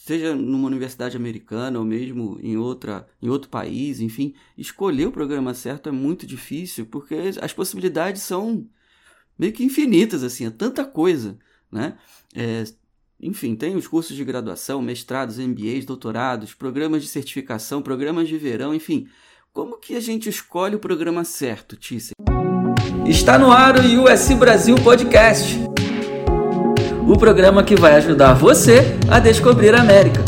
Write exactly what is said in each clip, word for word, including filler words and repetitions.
seja numa universidade americana ou mesmo em, outra, em outro país, enfim, escolher o programa certo é muito difícil, porque as possibilidades são meio que infinitas, assim, é tanta coisa, né? É, enfim, tem os cursos de graduação, mestrados, M B As, doutorados, programas de certificação, programas de verão, enfim. Como que a gente escolhe o programa certo, Thyssen? Está no ar o U S C Brasil Podcast, o programa que vai ajudar você a descobrir a América.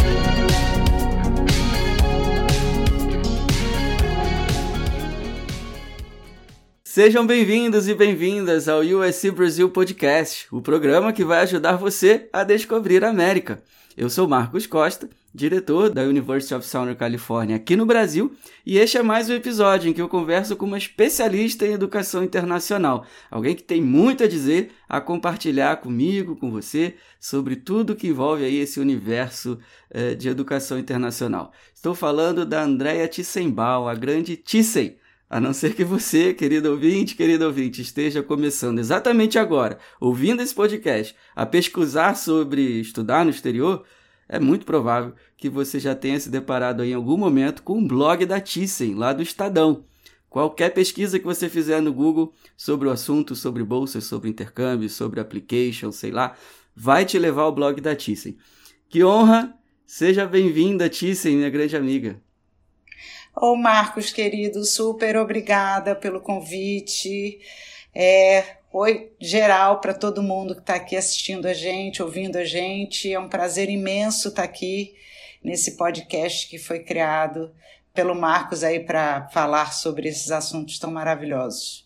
Sejam bem-vindos e bem-vindas ao U S C Brasil Podcast, o programa que vai ajudar você a descobrir a América. Eu sou Marcos Costa, diretor da University of Southern California aqui no Brasil, e este é mais um episódio em que eu converso com uma especialista em educação internacional, alguém que tem muito a dizer, a compartilhar comigo, com você, sobre tudo que envolve aí esse universo eh, de educação internacional. Estou falando da Andrea Thyssen-Ball, a grande Thyssen. A não ser que você, querido ouvinte, querido ouvinte, esteja começando exatamente agora, ouvindo esse podcast, a pesquisar sobre estudar no exterior, é muito provável que você já tenha se deparado aí em algum momento com um blog da Thyssen, lá do Estadão. Qualquer pesquisa que você fizer no Google sobre o assunto, sobre bolsas, sobre intercâmbio, sobre application, sei lá, vai te levar ao blog da Thyssen. Que honra! Seja bem-vinda, Thyssen, minha grande amiga. Ô Marcos, querido, super obrigada pelo convite. É, oi geral para todo mundo que está aqui assistindo a gente, ouvindo a gente. É um prazer imenso estar aqui nesse podcast que foi criado pelo Marcos aí para falar sobre esses assuntos tão maravilhosos.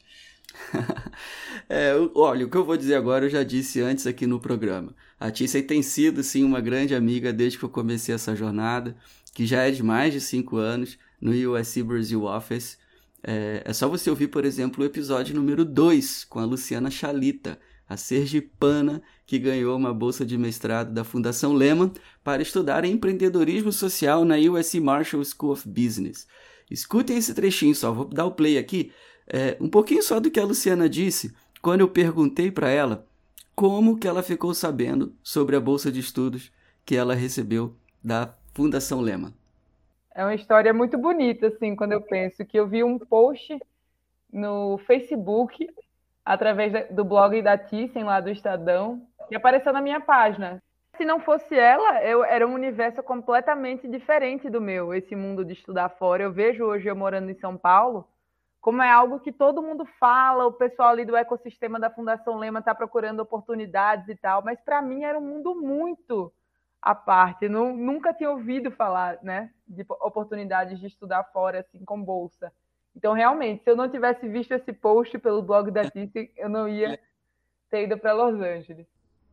é, olha, o que eu vou dizer agora eu já disse antes aqui no programa. A Thyssen tem sido, sim, uma grande amiga desde que eu comecei essa jornada, que já é de mais de cinco anos, no U S C Brasil Office. É, é só você ouvir, por exemplo, o episódio número dois, com a Luciana Chalita, a sergipana que ganhou uma bolsa de mestrado da Fundação Lehman para estudar empreendedorismo social na U S C Marshall School of Business. Escutem esse trechinho só, vou dar o play aqui, é, um pouquinho só do que a Luciana disse, quando eu perguntei para ela como que ela ficou sabendo sobre a bolsa de estudos que ela recebeu da Fundação Lehman. É uma história muito bonita, assim, quando eu penso que eu vi um post no Facebook, através do blog da Thyssen, lá do Estadão, que apareceu na minha página. Se não fosse ela, eu, era um universo completamente diferente do meu, esse mundo de estudar fora. Eu vejo hoje, eu morando em São Paulo, como é algo que todo mundo fala, o pessoal ali do ecossistema da Fundação Lehman está procurando oportunidades e tal, mas para mim era um mundo muito à parte. Não, nunca tinha ouvido falar, né, de oportunidades de estudar fora, assim, com bolsa. Então, realmente, se eu não tivesse visto esse post pelo blog da Thyssen, eu não ia ter ido para Los Angeles.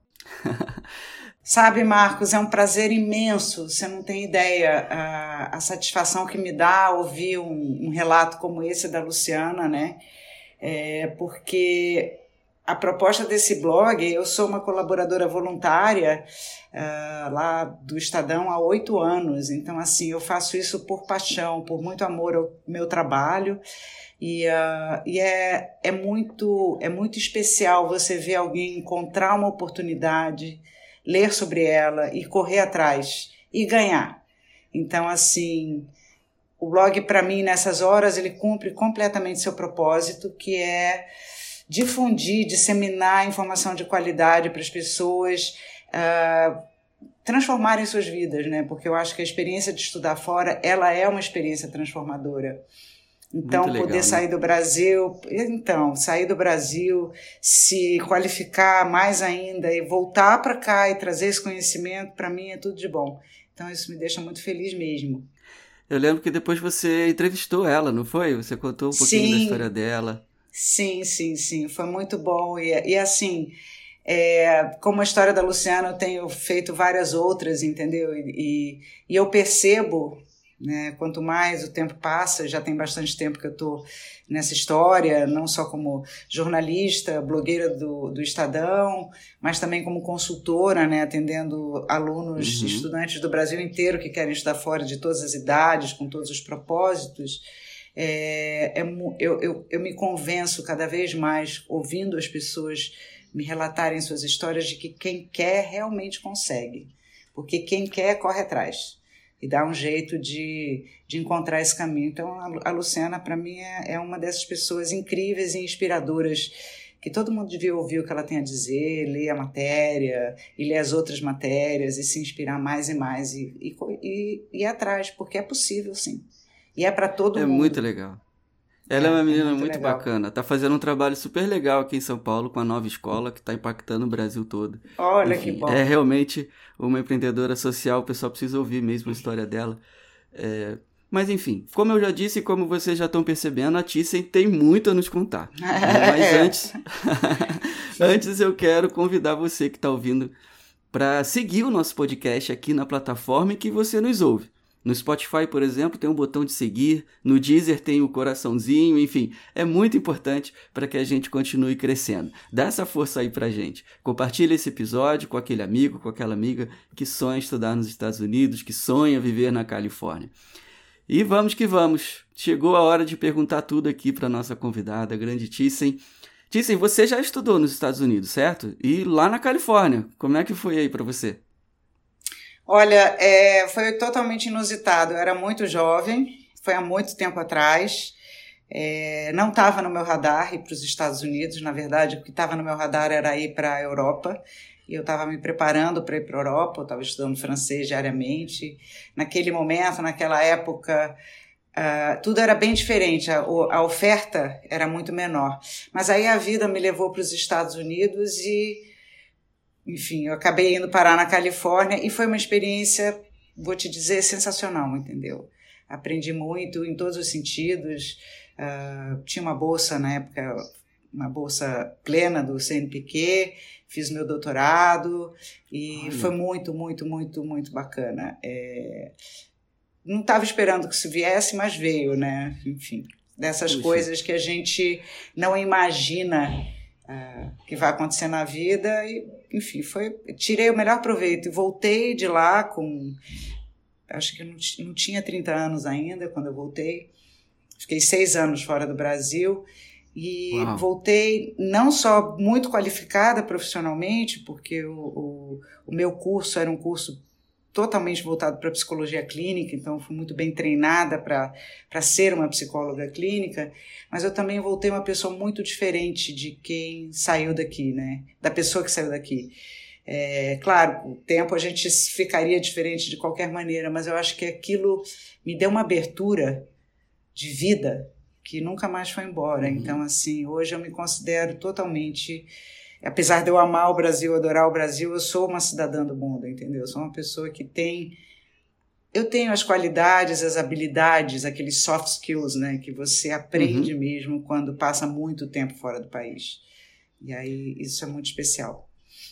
Sabe, Marcos, é um prazer imenso, você não tem ideia a, a satisfação que me dá ouvir um, um relato como esse da Luciana, né? É, porque a proposta desse blog, eu sou uma colaboradora voluntária uh, lá do Estadão há oito anos, então assim, eu faço isso por paixão, por muito amor ao meu trabalho, e, uh, e é, é, muito, é muito especial você ver alguém encontrar uma oportunidade, ler sobre ela e correr atrás e ganhar. Então assim, o blog para mim nessas horas ele cumpre completamente seu propósito, que é difundir, disseminar informação de qualidade para as pessoas uh, transformarem suas vidas, né? Porque eu acho que a experiência de estudar fora, ela é uma experiência transformadora. Então, legal, poder sair, né, do Brasil, então, sair do Brasil, se qualificar mais ainda e voltar para cá e trazer esse conhecimento, para mim é tudo de bom. Então, isso me deixa muito feliz mesmo. Eu lembro que depois você entrevistou ela, não foi? Você contou um pouquinho Sim. da história dela. Sim, sim, sim, foi muito bom, e, e assim, é, como a história da Luciana, eu tenho feito várias outras, entendeu, e, e, e eu percebo, né, quanto mais o tempo passa, já tem bastante tempo que eu estou nessa história, não só como jornalista, blogueira do, do Estadão, mas também como consultora, né, atendendo alunos, uhum. estudantes do Brasil inteiro que querem estudar fora, de todas as idades, com todos os propósitos. É, é, eu, eu, eu me convenço cada vez mais, ouvindo as pessoas me relatarem suas histórias, de que quem quer realmente consegue. porque quem quer corre atrás e dá um jeito de, de encontrar esse caminho. Então, a, a Luciana, para mim, é, é uma dessas pessoas incríveis e inspiradoras que todo mundo devia ouvir o que ela tem a dizer, ler a matéria e ler as outras matérias e se inspirar mais e mais e, e, e, e ir atrás, porque é possível, sim. E é para todo é mundo. É muito legal. Ela é, é uma menina muito, muito bacana. Está fazendo um trabalho super legal aqui em São Paulo com a nova escola que está impactando o Brasil todo. Olha, enfim, que bom. É realmente uma empreendedora social, o pessoal precisa ouvir mesmo a história dela. É... Mas enfim, como eu já disse e como vocês já estão percebendo, a Thyssen tem muito a nos contar. Mas é. antes, antes eu quero convidar você que está ouvindo para seguir o nosso podcast aqui na plataforma em que você nos ouve. No Spotify, por exemplo, tem um botão de seguir, no Deezer tem o coraçãozinho, enfim, é muito importante para que a gente continue crescendo. Dá essa força aí pra gente. Compartilha esse episódio com aquele amigo, com aquela amiga que sonha estudar nos Estados Unidos, que sonha viver na Califórnia. E vamos que vamos. Chegou a hora de perguntar tudo aqui para nossa convidada, a grande Thyssen. Thyssen, você já estudou nos Estados Unidos, certo? E lá na Califórnia, como é que foi aí para você? Olha, é, foi totalmente inusitado. Eu era muito jovem, foi há muito tempo atrás. É, não estava no meu radar ir para os Estados Unidos. Na verdade, o que estava no meu radar era ir para a Europa. E eu estava me preparando para ir para a Europa, eu estava estudando francês diariamente. Naquele momento, naquela época, uh, tudo era bem diferente, a, a oferta era muito menor. Mas aí a vida me levou para os Estados Unidos e, enfim, eu acabei indo parar na Califórnia e foi uma experiência, vou te dizer, sensacional, entendeu? Aprendi muito em todos os sentidos. Uh, tinha uma bolsa na época, uma bolsa plena do C N P Q, fiz meu doutorado e Olha. Foi muito, muito, muito, muito bacana. É... Não estava esperando que isso viesse, mas veio, né? Enfim, dessas Puxa. coisas que a gente não imagina uh, que vai acontecer na vida. E, enfim, foi... tirei o melhor proveito e voltei de lá com... Acho que eu não, t- não tinha trinta anos ainda quando eu voltei. Fiquei seis anos fora do Brasil. E Uau. voltei não só muito qualificada profissionalmente, porque o, o, o meu curso era um curso totalmente voltado para psicologia clínica, então fui muito bem treinada para para ser uma psicóloga clínica, mas eu também voltei uma pessoa muito diferente de quem saiu daqui, né? Da pessoa que saiu daqui. É, claro, com o tempo a gente ficaria diferente de qualquer maneira, mas eu acho que aquilo me deu uma abertura de vida que nunca mais foi embora. Uhum. Então, assim, hoje eu me considero totalmente, apesar de eu amar o Brasil, adorar o Brasil, eu sou uma cidadã do mundo, entendeu? Eu sou uma pessoa que tem, eu tenho as qualidades, as habilidades, aqueles soft skills, né, que você aprende uhum. mesmo quando passa muito tempo fora do país. E aí, isso é muito especial.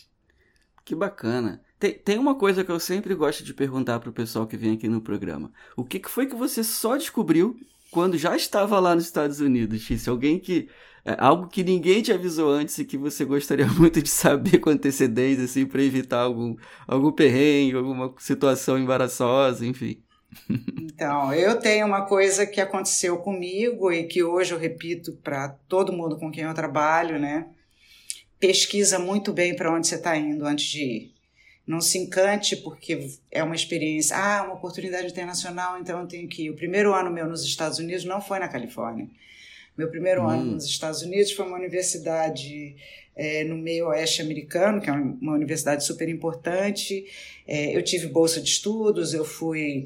Que bacana. Tem, tem uma coisa que eu sempre gosto de perguntar para o pessoal que vem aqui no programa. O que, que foi que você só descobriu quando já estava lá nos Estados Unidos, Thyssen? Alguém que... É, algo que ninguém te avisou antes e que você gostaria muito de saber com antecedência, assim, para evitar algum, algum perrengue, alguma situação embaraçosa, enfim. Então, eu tenho uma coisa que aconteceu comigo e que hoje eu repito para todo mundo com quem eu trabalho, né? Pesquisa muito bem para onde você está indo antes de ir. Não se encante porque é uma experiência, ah, uma oportunidade internacional, então eu tenho que ir. O primeiro ano meu nos Estados Unidos não foi na Califórnia. Meu primeiro hum. ano nos Estados Unidos foi uma universidade é, no meio oeste americano, que é uma, uma universidade super importante. É, eu tive bolsa de estudos, eu fui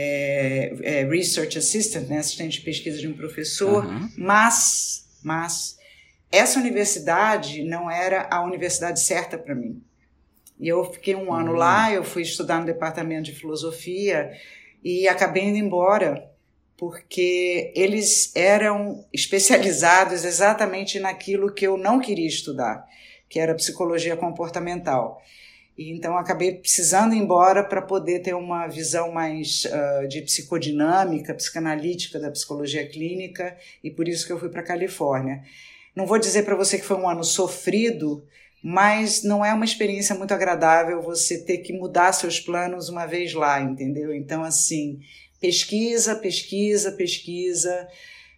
é, é, research assistant, né, assistente de pesquisa de um professor, uhum. mas, mas essa universidade não era a universidade certa para mim. E eu fiquei um ano uhum. lá, eu fui estudar no departamento de filosofia e acabei indo embora, porque eles eram especializados exatamente naquilo que eu não queria estudar, que era psicologia comportamental. E então acabei precisando ir embora para poder ter uma visão mais uh, de psicodinâmica, psicanalítica da psicologia clínica, e por isso que eu fui para a Califórnia. Não vou dizer para você que foi um ano sofrido, mas não é uma experiência muito agradável você ter que mudar seus planos uma vez lá, entendeu? Então, assim, pesquisa, pesquisa, pesquisa,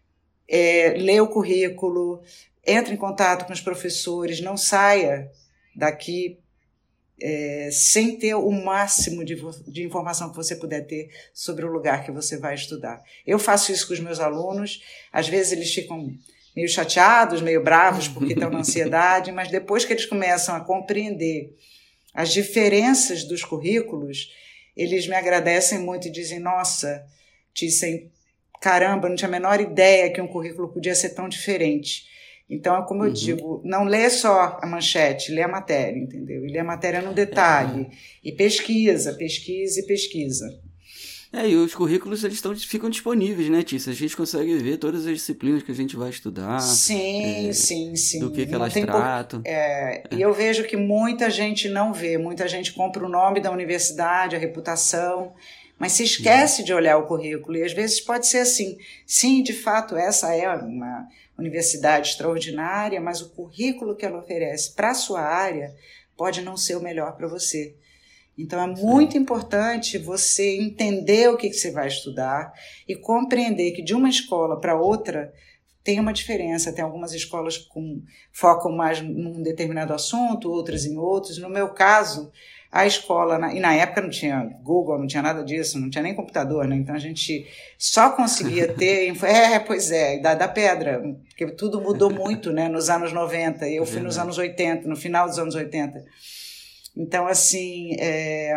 é, lê o currículo, entre em contato com os professores, não saia daqui é, sem ter o máximo de, de informação que você puder ter sobre o lugar que você vai estudar. Eu faço isso com os meus alunos, às vezes eles ficam meio chateados, meio bravos porque estão na ansiedade, mas depois que eles começam a compreender as diferenças dos currículos, eles me agradecem muito e dizem, nossa, Thyssen, caramba, não tinha a menor ideia que um currículo podia ser tão diferente. Então, é como eu uhum. digo, não lê só a manchete, lê a matéria, entendeu? E lê a matéria no detalhe. É. E pesquisa, pesquisa e pesquisa. É, e os currículos eles tão, ficam disponíveis, né, Thyssen? A gente consegue ver todas as disciplinas que a gente vai estudar. Sim, é, sim, sim. Do que, que elas tratam. Por... É, é. E eu vejo que muita gente não vê. Muita gente compra o nome da universidade, a reputação, mas se esquece uhum. de olhar o currículo. E às vezes pode ser assim. Sim, de fato, essa é uma universidade extraordinária, mas o currículo que ela oferece para a sua área pode não ser o melhor para você. Então, é muito Sim. importante você entender o que, que você vai estudar e compreender que de uma escola para outra tem uma diferença. Tem algumas escolas que focam mais num determinado assunto, outras em outros. No meu caso, a escola... E na época não tinha Google, não tinha nada disso, não tinha nem computador, né? Então, a gente só conseguia ter... É, pois é, da, da pedra, porque tudo mudou muito, né? Nos anos noventa. Eu fui nos anos oitenta, no final dos anos oitenta. Então, assim, é...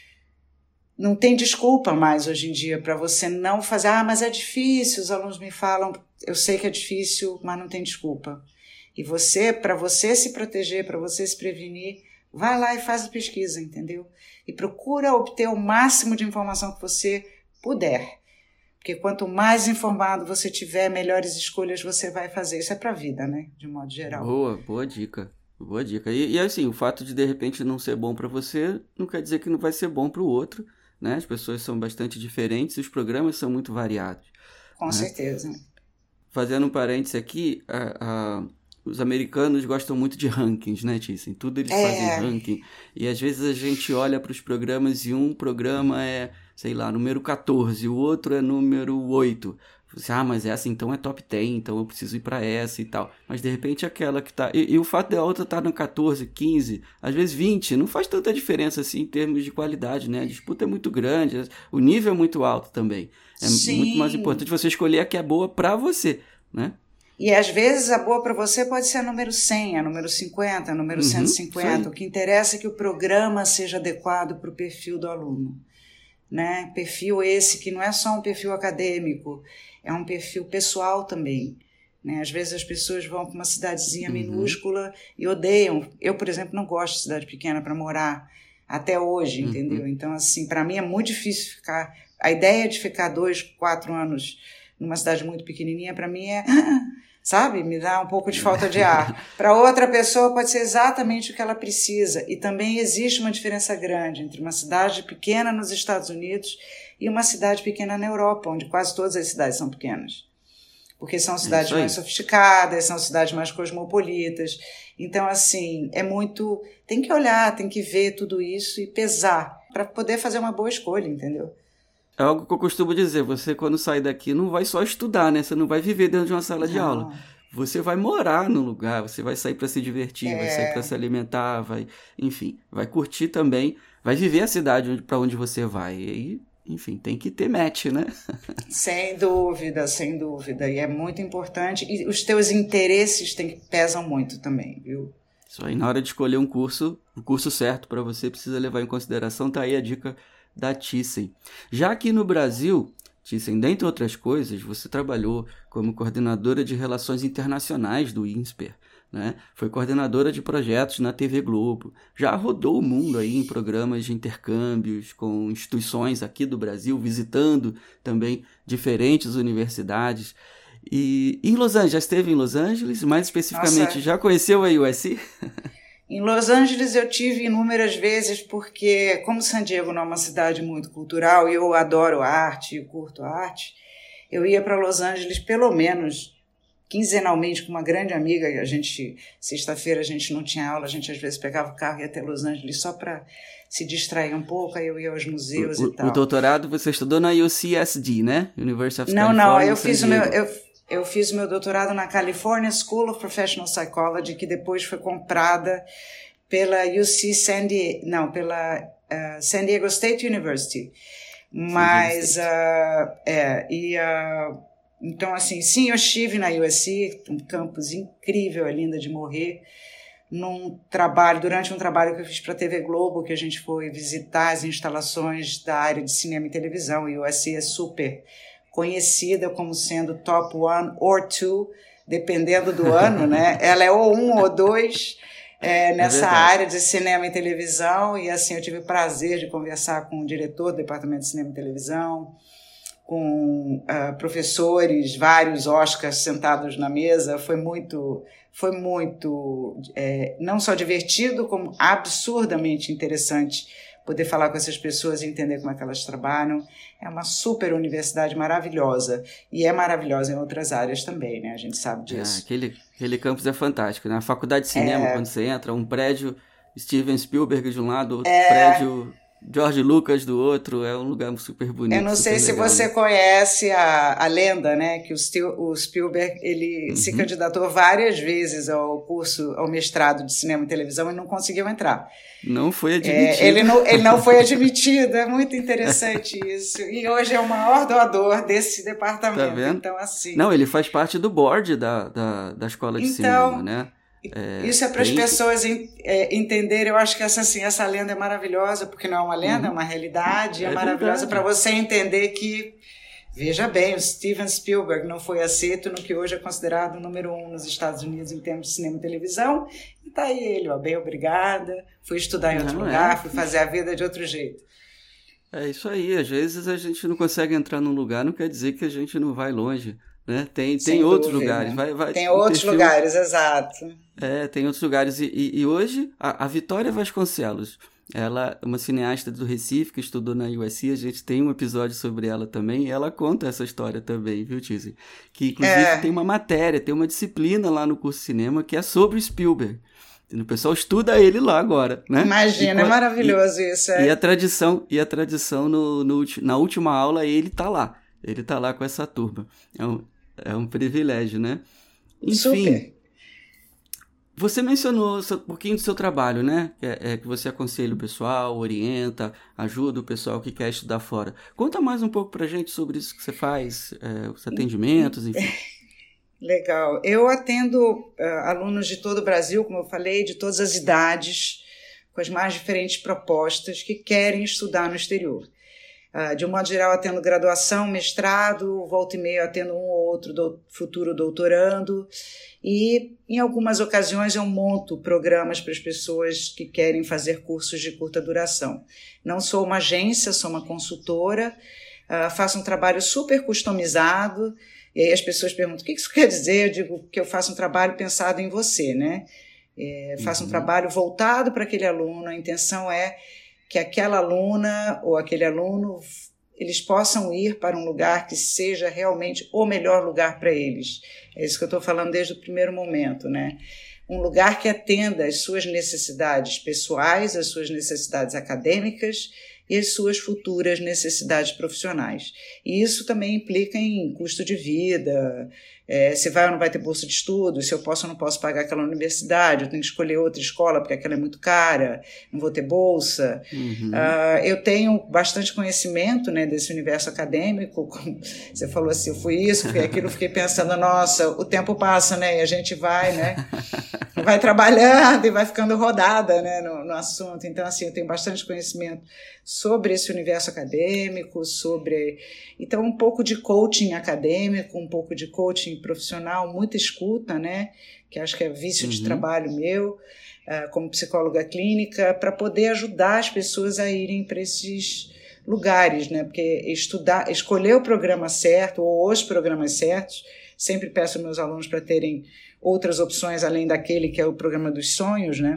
não tem desculpa mais hoje em dia para você não fazer. Ah, mas é difícil, os alunos me falam, eu sei que é difícil, mas não tem desculpa. E você, para você se proteger, para você se prevenir, vai lá e faz a pesquisa, entendeu? E procura obter o máximo de informação que você puder. Porque quanto mais informado você tiver, melhores escolhas você vai fazer. Isso é para a vida, né? De modo geral. Boa, boa dica. Boa dica. E, e assim, o fato de de repente não ser bom para você não quer dizer que não vai ser bom para o outro, né? As pessoas são bastante diferentes e os programas são muito variados. Com né? certeza. Fazendo um parênteses aqui, a, a, os americanos gostam muito de rankings, né, Thyssen? Tudo eles é. fazem ranking. E às vezes a gente olha para os programas e um programa é, sei lá, número catorze, o outro é número oito. Você, ah, mas essa então é top dez, então eu preciso ir para essa e tal. Mas de repente aquela que tá... E, e o fato da outra estar tá no catorze, quinze, às vezes vinte, não faz tanta diferença assim em termos de qualidade, né? A disputa é muito grande, o nível é muito alto também. É Sim. muito mais importante você escolher a que é boa para você, né? E às vezes a boa para você pode ser a número cem, a número cinquenta, a número uhum, cento e cinquenta. O que interessa é que o programa seja adequado para o perfil do aluno. Né? Perfil esse que não é só um perfil acadêmico, é um perfil pessoal também. Né? Às vezes as pessoas vão para uma cidadezinha uhum. minúscula e odeiam. Eu, por exemplo, não gosto de cidade pequena para morar até hoje, uhum. entendeu? Então, assim, para mim é muito difícil ficar... A ideia de ficar dois, quatro anos numa cidade muito pequenininha, para mim é... Sabe? Me dá um pouco de falta de ar. Para outra pessoa pode ser exatamente o que ela precisa. E também existe uma diferença grande entre uma cidade pequena nos Estados Unidos e uma cidade pequena na Europa, onde quase todas as cidades são pequenas. Porque são cidades mais sofisticadas, são cidades mais cosmopolitas. Então, assim, é muito... Tem que olhar, tem que ver tudo isso e pesar para poder fazer uma boa escolha, entendeu? É algo que eu costumo dizer, você quando sai daqui não vai só estudar, né? Você não vai viver dentro de uma sala não. de aula. Você vai morar no lugar, você vai sair para se divertir, é. vai sair para se alimentar, vai, enfim, vai curtir também, vai viver a cidade para onde você vai. E aí, enfim, tem que ter match, né? Sem dúvida, sem dúvida. E é muito importante. E os teus interesses tem, pesam muito também, viu? Isso aí, na hora de escolher um curso, o curso certo para você precisa levar em consideração, tá aí a dica da Thyssen. Já aqui no Brasil, Thyssen, dentre outras coisas, você trabalhou como coordenadora de relações internacionais do INSPER, né? Foi coordenadora de projetos na T V Globo, já rodou o mundo aí em programas de intercâmbios com instituições aqui do Brasil, visitando também diferentes universidades. E em Los Angeles, já esteve em Los Angeles, mais especificamente, Nossa. já conheceu a U S C? Em Los Angeles eu tive inúmeras vezes porque, como San Diego não é uma cidade muito cultural e eu adoro arte e curto arte, eu ia para Los Angeles pelo menos quinzenalmente com uma grande amiga. E a gente, sexta-feira a gente não tinha aula, a gente às vezes pegava o carro e ia até Los Angeles só para se distrair um pouco, aí eu ia aos museus o, e tal. O doutorado você estudou na U C S D, né? University of não, California. Não, não, eu fiz o meu... Eu, Eu fiz o meu doutorado na California School of Professional Psychology, que depois foi comprada pela U C San Diego, não, pela uh, San Diego State University. Mas, uh, é, e, uh, então, assim, sim, eu estive na U S C, um campus incrível, é linda de morrer, num trabalho, durante um trabalho que eu fiz para a T V Globo, que a gente foi visitar as instalações da área de cinema e televisão. E a U S C é super conhecida como sendo top one or two, dependendo do ano, né? Ela é ou um ou dois é, nessa é área de cinema e televisão. E assim, eu tive o prazer de conversar com o diretor do Departamento de Cinema e Televisão, com uh, professores, vários Oscars sentados na mesa. Foi muito... Foi muito, é, não só divertido, como absurdamente interessante poder falar com essas pessoas e entender como é que elas trabalham. É uma super universidade maravilhosa. E é maravilhosa em outras áreas também, né? A gente sabe disso. É, aquele, aquele campus é fantástico, né? A faculdade de cinema, é... quando você entra, um prédio Steven Spielberg de um lado, outro é... prédio... George Lucas do outro, é um lugar super bonito. Eu não sei se legal, você né? conhece a, a lenda, né, que o, Stil, o Spielberg ele uhum. se candidatou várias vezes ao curso, ao mestrado de cinema e televisão e não conseguiu entrar. Não foi admitido. É, ele, não, ele não foi admitido, é muito interessante isso. E hoje é o maior doador desse departamento. Tá vendo? Então, assim... Não, ele faz parte do board da, da, da escola de então, cinema, né? É, isso é para as tem... pessoas en, é, entenderem. Eu acho que essa, assim, essa lenda é maravilhosa, porque não é uma lenda, uhum. é uma realidade. É, é maravilhosa para você entender que, veja bem, o Steven Spielberg não foi aceito no que hoje é considerado o número um nos Estados Unidos em termos de cinema e televisão. E tá aí ele, ó, bem obrigada, fui estudar em outro não lugar, é. fui fazer a vida de outro jeito. É isso aí, às vezes a gente não consegue entrar num lugar, não quer dizer que a gente não vai longe. Né? Tem, tem outros dúvida, lugares. Né? Vai, vai, tem outros perfil... lugares, exato. É, tem outros lugares. E, e, e hoje, a, a Vitória Vasconcelos, ela é uma cineasta do Recife que estudou na U S C, a gente tem um episódio sobre ela também, e ela conta essa história também, viu, Tizi? Que, inclusive, é. tem uma matéria, tem uma disciplina lá no curso de cinema que é sobre o Spielberg. O pessoal estuda ele lá agora, né? Imagina, e, é maravilhoso e, isso. É. E a tradição, e a tradição no, no, na última aula, ele tá lá. Ele tá lá com essa turma. É um, é um privilégio, né? Enfim, super. Você mencionou um pouquinho do seu trabalho, né? Que, é, é, que você aconselha o pessoal, orienta, ajuda o pessoal que quer estudar fora. Conta mais um pouco pra gente sobre isso que você faz, é, os atendimentos, enfim. Legal. Eu atendo uh, alunos de todo o Brasil, como eu falei, de todas as idades, com as mais diferentes propostas que querem estudar no exterior. Uh, de um modo geral, atendo graduação, mestrado, volta e meia atendo um ou outro do, futuro doutorando e, em algumas ocasiões, eu monto programas para as pessoas que querem fazer cursos de curta duração. Não sou uma agência, sou uma consultora, uh, faço um trabalho super customizado e aí as pessoas perguntam, o que isso quer dizer? Eu digo que eu faço um trabalho pensado em você, né? É, faço uhum. um trabalho voltado para aquele aluno, a intenção é que aquela aluna ou aquele aluno, eles possam ir para um lugar que seja realmente o melhor lugar para eles. É isso que eu estou falando desde o primeiro momento, né? Um lugar que atenda às suas necessidades pessoais, às suas necessidades acadêmicas e as suas futuras necessidades profissionais. E isso também implica em custo de vida, é, se vai ou não vai ter bolsa de estudo, se eu posso ou não posso pagar aquela universidade, eu tenho que escolher outra escola porque aquela é muito cara, não vou ter bolsa. Uhum. Uh, eu tenho bastante conhecimento, né, desse universo acadêmico, como você falou assim, eu fui isso, fui aquilo, fiquei pensando, nossa, o tempo passa, né, e a gente vai, né, vai trabalhando e vai ficando rodada, né, no, no assunto. Então, assim, eu tenho bastante conhecimento sobre esse universo acadêmico, sobre... Então, um pouco de coaching acadêmico, um pouco de coaching profissional, muita escuta, né? Que acho que é vício uhum. de trabalho meu, uh, como psicóloga clínica, para poder ajudar as pessoas a irem para esses lugares, né? Porque estudar, escolher o programa certo ou os programas certos, sempre peço aos meus alunos para terem outras opções além daquele que é o programa dos sonhos, né?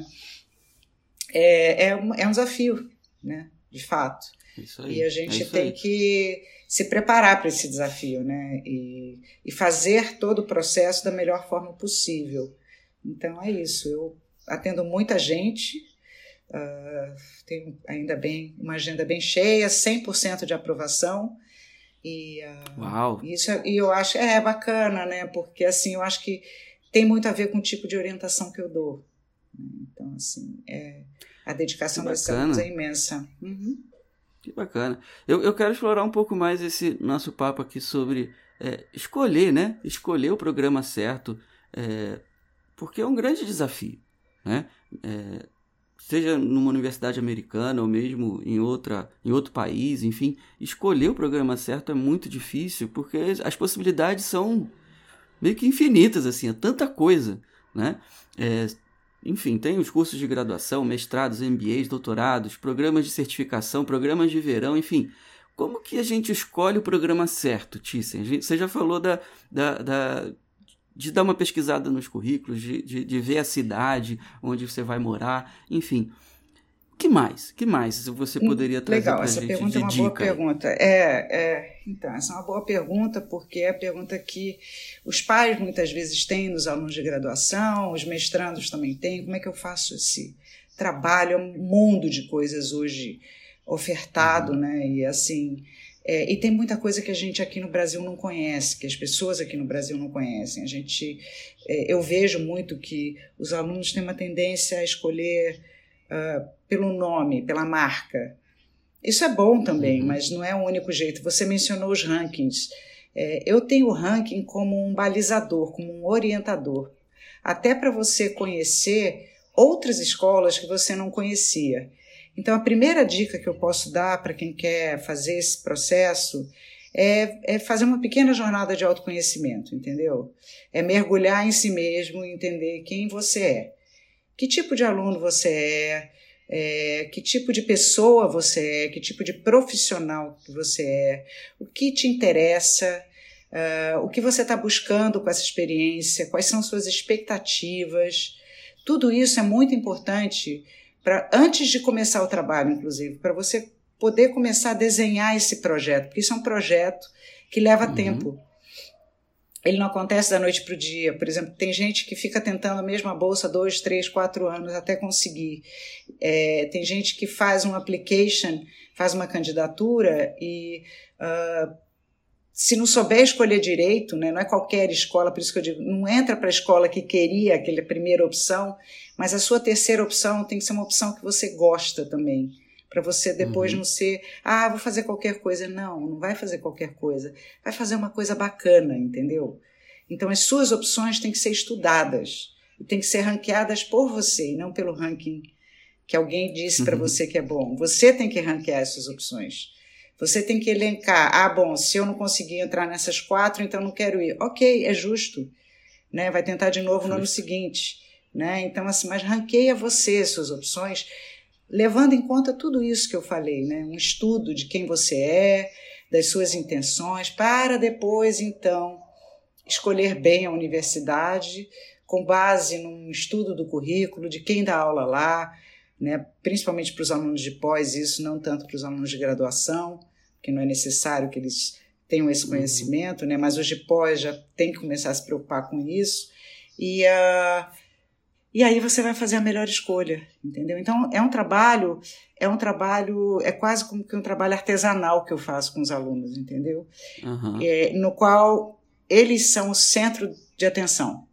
É, é, um, é um desafio, né? De fato. Isso aí, e a gente é tem aí. que se preparar para esse desafio, né? E, e fazer todo o processo da melhor forma possível. Então é isso, eu atendo muita gente, uh, tenho ainda bem uma agenda bem cheia, cem por cento de aprovação. E, uh, Uau. Isso, e eu acho é bacana, né? Porque assim, eu acho que tem muito a ver com o tipo de orientação que eu dou. Então, assim, é, a dedicação desses alunos é imensa. Uhum. Que bacana. Eu, eu quero explorar um pouco mais esse nosso papo aqui sobre é, escolher, né? Escolher o programa certo, é, porque é um grande desafio, né? É, seja numa universidade americana ou mesmo em, outra, em outro país, enfim, escolher o programa certo é muito difícil, porque as possibilidades são meio que infinitas, assim, é tanta coisa, né? É, enfim, tem os cursos de graduação, mestrados, M B As, doutorados, programas de certificação, programas de verão, enfim. Como que a gente escolhe o programa certo, Thyssen? Você já falou da, da, da, de dar uma pesquisada nos currículos, de, de, de ver a cidade onde você vai morar, enfim. O que mais? que mais você poderia trazer para a gente de dica? Legal, essa pergunta é uma boa pergunta. É, é, então, essa é uma boa pergunta, porque é a pergunta que os pais muitas vezes têm nos alunos de graduação, os mestrandos também têm. Como é que eu faço esse trabalho? É um mundo de coisas hoje ofertado, uhum. né? E assim, é, e tem muita coisa que a gente aqui no Brasil não conhece, que as pessoas aqui no Brasil não conhecem. A gente, é, eu vejo muito que os alunos têm uma tendência a escolher Uh, pelo nome, pela marca. Isso é bom também, uhum. mas não é o único jeito. Você mencionou os rankings. É, eu tenho o ranking como um balizador, como um orientador, até para você conhecer outras escolas que você não conhecia. Então, a primeira dica que eu posso dar para quem quer fazer esse processo é, é fazer uma pequena jornada de autoconhecimento, entendeu? É mergulhar em si mesmo e entender quem você é. Que tipo de aluno você é, é, que tipo de pessoa você é, que tipo de profissional que você é, o que te interessa, uh, o que você está buscando com essa experiência, quais são suas expectativas. Tudo isso é muito importante pra, antes de começar o trabalho, inclusive, para você poder começar a desenhar esse projeto, porque isso é um projeto que leva uhum. tempo. Ele não acontece da noite para o dia. Por exemplo, tem gente que fica tentando a mesma bolsa dois, três, quatro anos até conseguir. É, tem gente que faz um application, faz uma candidatura e uh, se não souber escolher direito, né, não é qualquer escola, por isso que eu digo, não entra para a escola que queria aquela primeira opção, mas a sua terceira opção tem que ser uma opção que você gosta também. Para você depois uhum. não ser, ah, vou fazer qualquer coisa. Não, não vai fazer qualquer coisa. Vai fazer uma coisa bacana, entendeu? Então, as suas opções têm que ser estudadas. E têm que ser ranqueadas por você, e não pelo ranking que alguém disse uhum. para você que é bom. Você tem que ranquear essas opções. Você tem que elencar, ah, bom, se eu não conseguir entrar nessas quatro, então não quero ir. Ok, é justo. Né? Vai tentar de novo no ano seguinte. Né? Então, assim, mas ranqueia você suas opções, levando em conta tudo isso que eu falei, né? Um estudo de quem você é, das suas intenções, para depois, então, escolher bem a universidade, com base num estudo do currículo, de quem dá aula lá, né? Principalmente para os alunos de pós, isso não tanto para os alunos de graduação, que não é necessário que eles tenham esse conhecimento, né? Mas os de pós já têm que começar a se preocupar com isso. E a... Uh, E aí você vai fazer a melhor escolha, entendeu? Então, é um trabalho, é um trabalho, é quase como que um trabalho artesanal que eu faço com os alunos, entendeu? Uhum. É, no qual eles são o centro de atenção,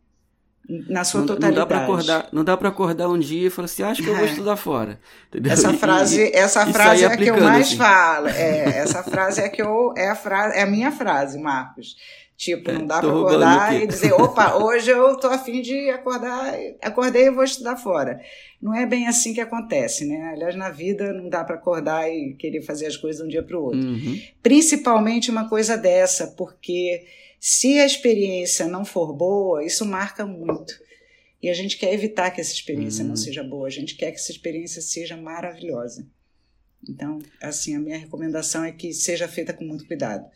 na sua não, totalidade. Não dá para acordar, não dá para acordar um dia e falar assim, acho que eu vou estudar fora. Entendeu? Essa frase, e, essa frase é a que eu mais assim. falo. É, essa frase é, que eu, é, a frase, é a minha frase, Marcos. Tipo, não dá é, para acordar e dizer, opa, hoje eu tô a fim de acordar, acordei e vou estudar fora. Não é bem assim que acontece, né? Aliás, na vida não dá para acordar e querer fazer as coisas de um dia para o outro. Uhum. Principalmente uma coisa dessa, porque se a experiência não for boa, isso marca muito. E a gente quer evitar que essa experiência uhum. não seja boa, a gente quer que essa experiência seja maravilhosa. Então, assim, a minha recomendação é que seja feita com muito cuidado.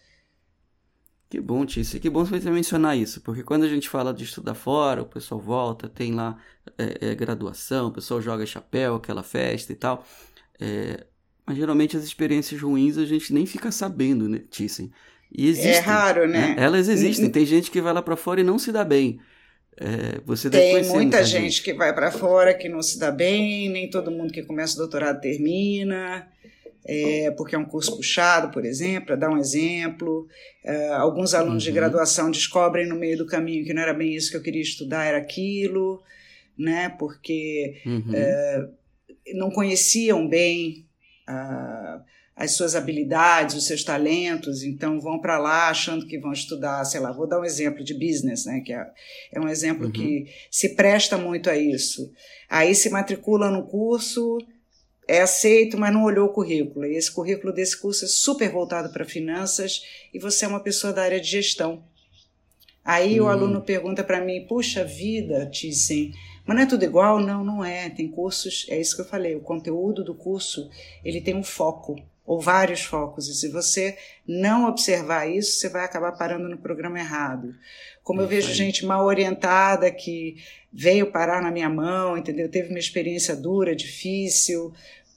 Que bom, Thyssen, que bom você mencionar isso, porque quando a gente fala de estudar fora, o pessoal volta, tem lá é, é, graduação, o pessoal joga chapéu, aquela festa e tal, é, mas geralmente as experiências ruins a gente nem fica sabendo, né, Thyssen? E existem, é raro, né? né? Elas existem, e, tem gente que vai lá para fora e não se dá bem. É, você tem muita, muita gente, gente que vai para fora que não se dá bem, nem todo mundo que começa o doutorado termina. É, porque é um curso puxado, por exemplo, para dar um exemplo. É, alguns alunos uhum. de graduação descobrem no meio do caminho que não era bem isso que eu queria estudar, era aquilo. né? Porque Uhum. é, não conheciam bem a, as suas habilidades, os seus talentos, então vão para lá achando que vão estudar, sei lá, vou dar um exemplo de business, né? Que é, é um exemplo Uhum. que se presta muito a isso. Aí se matricula no curso, é aceito, mas não olhou o currículo. E esse currículo desse curso é super voltado para finanças e você é uma pessoa da área de gestão. Aí hum. o aluno pergunta para mim, puxa vida, Thyssen, mas não é tudo igual? Não, não é. Tem cursos, é isso que eu falei, o conteúdo do curso ele tem um foco, ou vários focos, e se você não observar isso, você vai acabar parando no programa errado. Como é eu vejo aí. Gente mal orientada que veio parar na minha mão, entendeu? Teve uma experiência dura, difícil,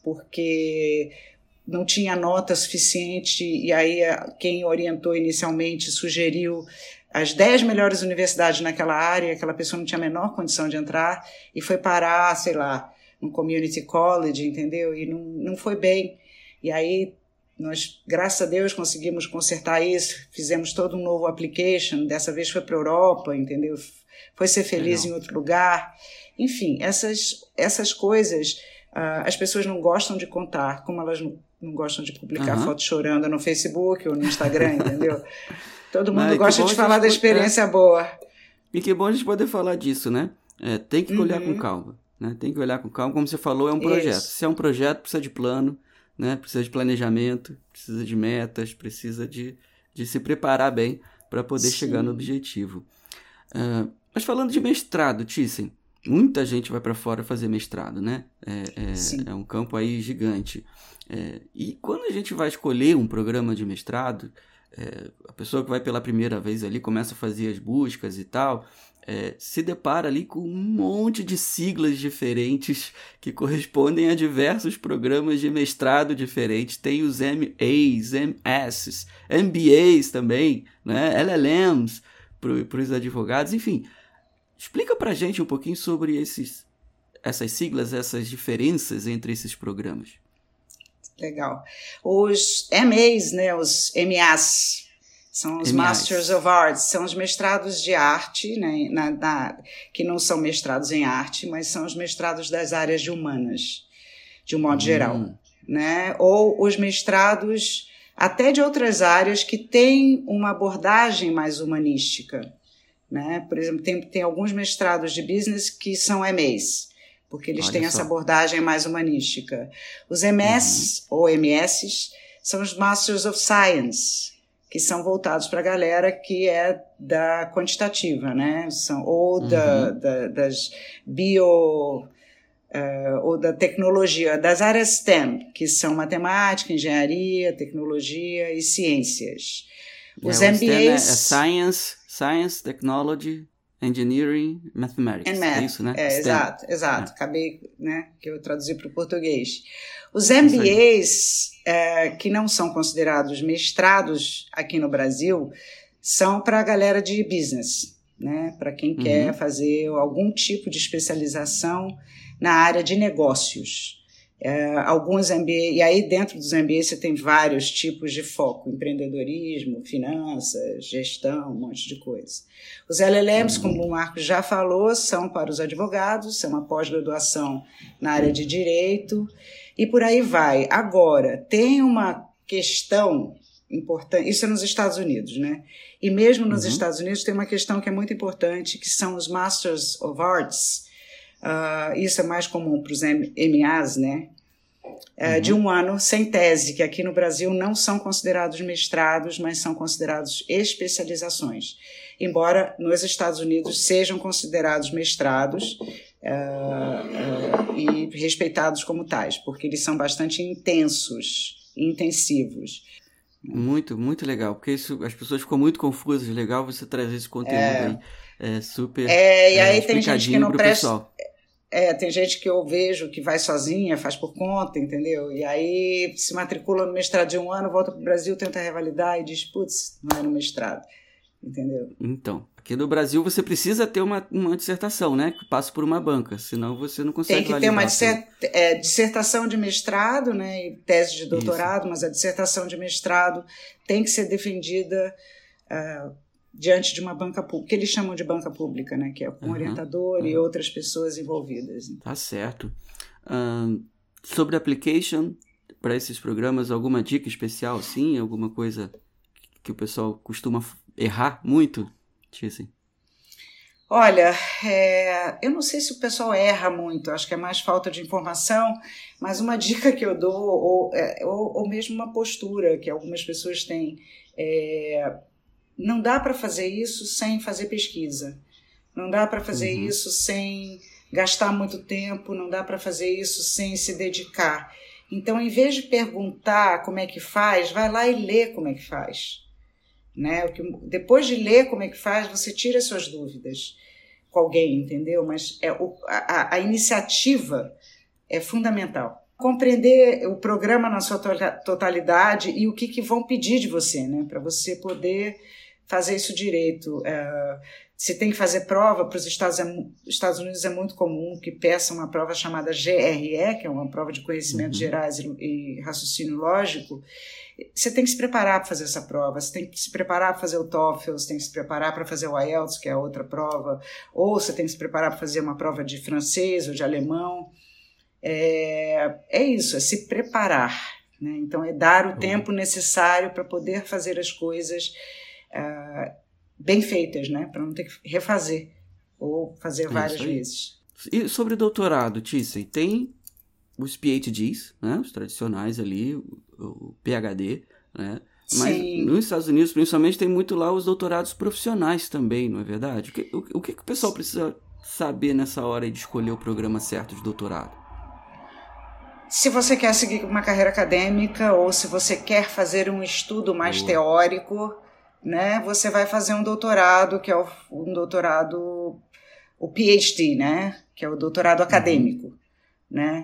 porque não tinha nota suficiente, e aí quem orientou inicialmente sugeriu as dez melhores universidades naquela área, aquela pessoa não tinha a menor condição de entrar, e foi parar, sei lá, no community college, entendeu? E não, não foi bem. E aí nós, graças a Deus, conseguimos consertar isso, fizemos todo um novo application, dessa vez foi para a Europa, entendeu? Foi ser feliz Legal. Em outro lugar. Enfim, essas, essas coisas uh, as pessoas não gostam de contar, como elas não, não gostam de publicar uhum. foto chorando no Facebook ou no Instagram, entendeu? Todo mundo não, gosta de falar da experiência é. boa. E que bom a gente poder falar disso, né? É, tem que uhum. olhar com calma, né? Tem que olhar com calma, como você falou, é um projeto. Isso. Se é um projeto, precisa de plano, né? Precisa de planejamento, precisa de metas, precisa de, de se preparar bem para poder Sim. chegar no objetivo. Uh, mas falando de mestrado, Thyssen, muita gente vai para fora fazer mestrado, né? É, é, é um campo aí gigante. É, e quando a gente vai escolher um programa de mestrado, é, a pessoa que vai pela primeira vez ali começa a fazer as buscas e tal, é, se depara ali com um monte de siglas diferentes que correspondem a diversos programas de mestrado diferentes. Tem os M As, M Ss, M B As também, né? L L Ms para os advogados, enfim. Explica pra gente um pouquinho sobre esses, essas siglas, essas diferenças entre esses programas. Legal. Os M As, né, os M As, são os M As. Masters of Arts, são os mestrados de arte, né, na, na, que não são mestrados em arte, mas são os mestrados das áreas de humanas, de um modo hum. geral. Né? Ou os mestrados até de outras áreas que têm uma abordagem mais humanística. Né? Por exemplo, tem, tem alguns mestrados de business que são M As, porque eles Olha têm só. essa abordagem mais humanística. Os M S uhum. ou M S são os Masters of Science, que são voltados para a galera que é da quantitativa, né? São, ou uhum. da, da, das bio... Uh, ou da tecnologia, das áreas S T E M, que são matemática, engenharia, tecnologia e ciências. Os é, M B As... O S T E M é, é Science, Science, Technology, Engineering, Mathematics. Math. É isso, né? É, S T E M. exato, exato. É. Acabei, né, que eu traduzi para o português. Os M B As, é, que não são considerados mestrados aqui no Brasil, são para a galera de business, né? Para quem uhum. quer fazer algum tipo de especialização na área de negócios. É, alguns M B A, e aí dentro dos M B A você tem vários tipos de foco, empreendedorismo, finanças, gestão, um monte de coisa. Os L L Ms, como o Marcos já falou, são para os advogados, são uma pós-graduação na área de direito, e por aí vai. Agora, tem uma questão importante, isso é nos Estados Unidos, né? E mesmo nos uhum. Estados Unidos tem uma questão que é muito importante, que são os Masters of Arts. Uh, isso é mais comum para os M As, né? Uh, uhum. De um ano sem tese, que aqui no Brasil não são considerados mestrados, mas são considerados especializações. Embora nos Estados Unidos sejam considerados mestrados uh, uh, e respeitados como tais, porque eles são bastante intensos, intensivos. Muito, muito legal, porque isso, as pessoas ficam muito confusas. Legal você trazer esse conteúdo é, aí, é super é, e aí é, tem gente que não presta... pessoal. É, tem gente que eu vejo que vai sozinha, faz por conta, entendeu? E aí se matricula no mestrado de um ano, volta para o Brasil, tenta revalidar e diz, putz, não é no mestrado, entendeu? Então, aqui no Brasil você precisa ter uma, uma dissertação, né? Que passa por uma banca, senão você não consegue validar. Tem que ter uma dissert... é, dissertação de mestrado, né? E tese de doutorado, Isso. mas a dissertação de mestrado tem que ser defendida uh, diante de uma banca pública, que eles chamam de banca pública, né? Que é com uhum, orientador uhum. e outras pessoas envolvidas. Tá certo. Um, sobre application para esses programas, alguma dica especial, sim? Alguma coisa que o pessoal costuma errar muito? Assim. Olha, é, eu não sei se o pessoal erra muito, acho que é mais falta de informação, mas uma dica que eu dou, ou, ou, ou mesmo uma postura que algumas pessoas têm, é, não dá para fazer isso sem fazer pesquisa, não dá para fazer uhum. isso sem gastar muito tempo, não dá para fazer isso sem se dedicar. Então, em vez de perguntar como é que faz, vai lá e lê como é que faz. Né? Depois de ler como é que faz, você tira suas dúvidas com alguém, entendeu? Mas é, o, a, a iniciativa é fundamental. Compreender o programa na sua totalidade e o que, que vão pedir de você, né? Para você poder fazer isso direito. É, se tem que fazer prova, para os Estados, Estados Unidos é muito comum que peça uma prova chamada G R E, que é uma prova de conhecimentos uhum. gerais e, e raciocínio lógico. Você tem que se preparar para fazer essa prova, você tem que se preparar para fazer o TOEFL, você tem que se preparar para fazer o I E L T S, que é a outra prova, ou você tem que se preparar para fazer uma prova de francês ou de alemão. É, é isso, é se preparar, né? Então é dar o uhum. tempo necessário para poder fazer as coisas uh, bem feitas, né? Para não ter que refazer ou fazer é várias vezes. E sobre doutorado, Thyssen, tem os P H Ds, né? Os tradicionais ali, o P H D, né? Mas Sim. nos Estados Unidos, principalmente, tem muito lá os doutorados profissionais também, não é verdade? O que o, o, que o pessoal precisa saber nessa hora de escolher o programa certo de doutorado? Se você quer seguir uma carreira acadêmica ou se você quer fazer um estudo mais Boa. teórico, né? Você vai fazer um doutorado, que é o, um doutorado, o P H D, né? Que é o doutorado acadêmico, uhum. né?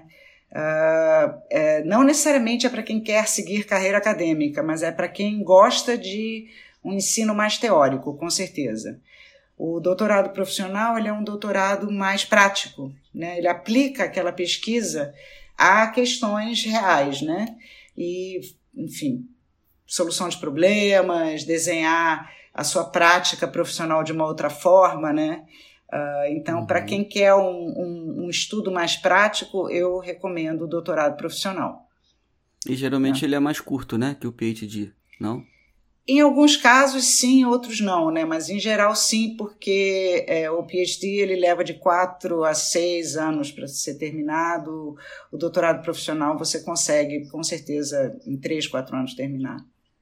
Uh, é, não necessariamente é para quem quer seguir carreira acadêmica, mas é para quem gosta de um ensino mais teórico, com certeza. O doutorado profissional ele é um doutorado mais prático, né? Ele aplica aquela pesquisa a questões reais, né? E, enfim, solução de problemas, desenhar a sua prática profissional de uma outra forma, né? Uh, então, uhum. para quem quer um, um, um estudo mais prático, eu recomendo o doutorado profissional. E geralmente é. ele é mais curto, né, que o P H D, não? Em alguns casos sim, outros não, né? Mas em geral sim, porque é, o P H D ele leva de quatro a seis anos para ser terminado. O doutorado profissional você consegue, com certeza, em três, quatro anos terminar.